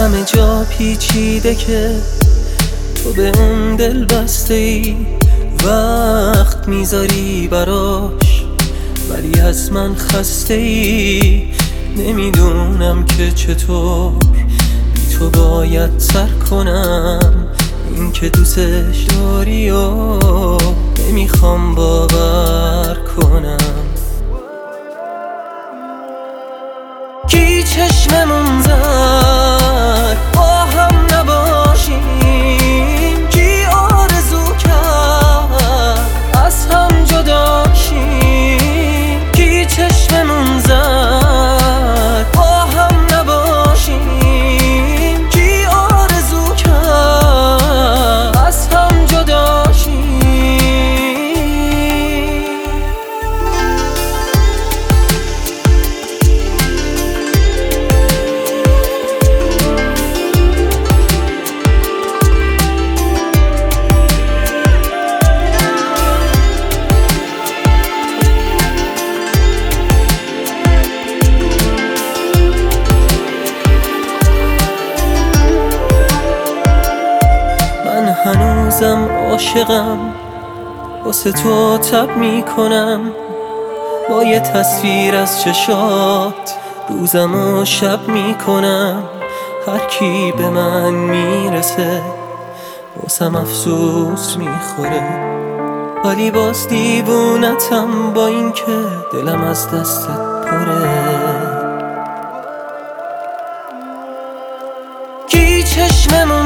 همه جا پیچیده که تو به اون دل بسته ای، وقت میذاری براش ولی از من خسته ای. نمیدونم که چطور بی تو باید سر کنم، این که دوستش داری و نمیخوام باور کنم. کی چشممون زد با هم نباشیم، کی آرزو کرد از هم جدا شیم. کی چشممون زد با هم نباشیم، کی آرزو کرد از هم جدا شیم. هنوزم عاشقم، واسه تو تب میکنم با یه تصویر از چشات، روزم و شب میکنم. هر کی به من میرسه واسم افسوس میخوره، ولی باز دیوونتم با این که دلم از دستت پره. کی چشممون